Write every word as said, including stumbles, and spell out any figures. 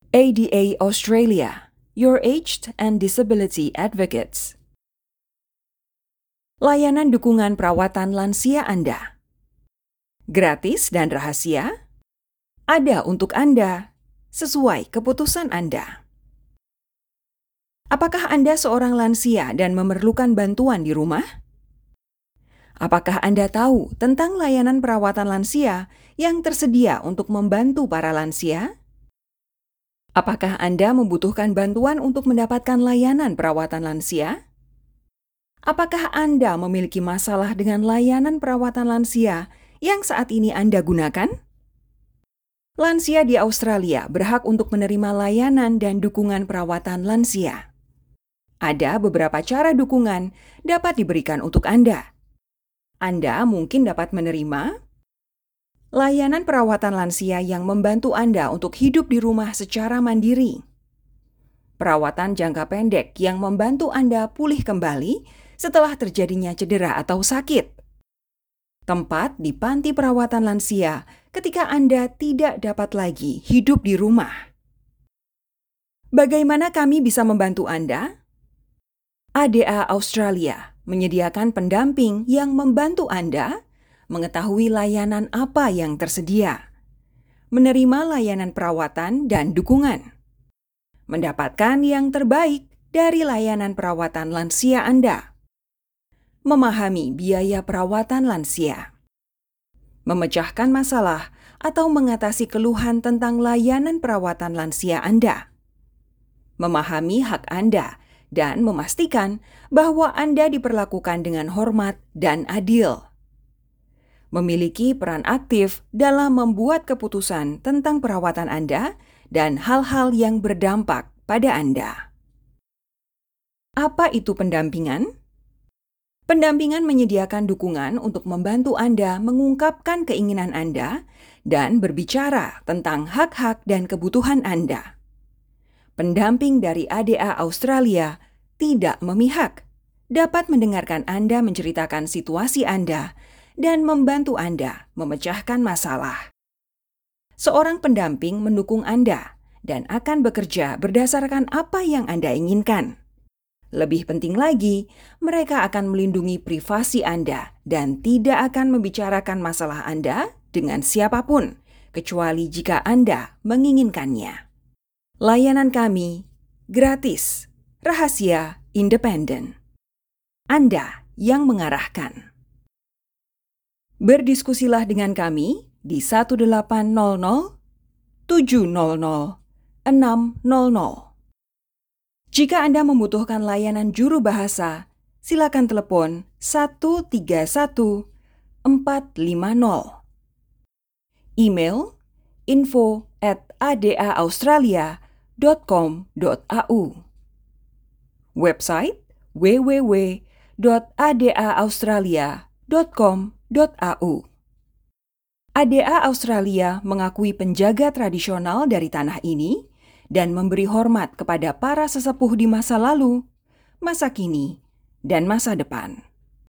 A D A Australia, your aged and disability advocates. Layanan dukungan perawatan lansia Anda. Gratis dan rahasia, ada untuk Anda, sesuai keputusan Anda. Apakah Anda seorang lansia dan memerlukan bantuan di rumah? Apakah Anda tahu tentang layanan perawatan lansia yang tersedia untuk membantu para lansia? Apakah Anda membutuhkan bantuan untuk mendapatkan layanan perawatan lansia? Apakah Anda memiliki masalah dengan layanan perawatan lansia yang saat ini Anda gunakan? Lansia di Australia berhak untuk menerima layanan dan dukungan perawatan lansia. Ada beberapa cara dukungan dapat diberikan untuk Anda. Anda mungkin dapat menerima layanan perawatan lansia yang membantu Anda untuk hidup di rumah secara mandiri. Perawatan jangka pendek yang membantu Anda pulih kembali setelah terjadinya cedera atau sakit. Tempat di panti perawatan lansia ketika Anda tidak dapat lagi hidup di rumah. Bagaimana kami bisa membantu Anda? A D A Australia menyediakan pendamping yang membantu Anda mengetahui layanan apa yang tersedia, menerima layanan perawatan dan dukungan, mendapatkan yang terbaik dari layanan perawatan lansia Anda, memahami biaya perawatan lansia, memecahkan masalah atau mengatasi keluhan tentang layanan perawatan lansia Anda, memahami hak Anda dan memastikan bahwa Anda diperlakukan dengan hormat dan adil. Memiliki peran aktif dalam membuat keputusan tentang perawatan Anda dan hal-hal yang berdampak pada Anda. Apa itu pendampingan? Pendampingan menyediakan dukungan untuk membantu Anda mengungkapkan keinginan Anda dan berbicara tentang hak-hak dan kebutuhan Anda. Pendamping dari A D A Australia tidak memihak, dapat mendengarkan Anda menceritakan situasi Anda dan membantu Anda memecahkan masalah. Seorang pendamping mendukung Anda dan akan bekerja berdasarkan apa yang Anda inginkan. Lebih penting lagi, mereka akan melindungi privasi Anda dan tidak akan membicarakan masalah Anda dengan siapapun, kecuali jika Anda menginginkannya. Layanan kami gratis, rahasia, independen. Anda yang mengarahkan. Berdiskusilah dengan kami di satu delapan nol nol tujuh nol nol enam nol nol. Jika Anda membutuhkan layanan juru bahasa, silakan telepon satu tiga satu empat lima nol. Email info at a d a australia dot com dot a u. Website w w w dot a d a australia dot com dot a u. A D A Australia mengakui penjaga tradisional dari tanah ini dan memberi hormat kepada para sesepuh di masa lalu, masa kini, dan masa depan.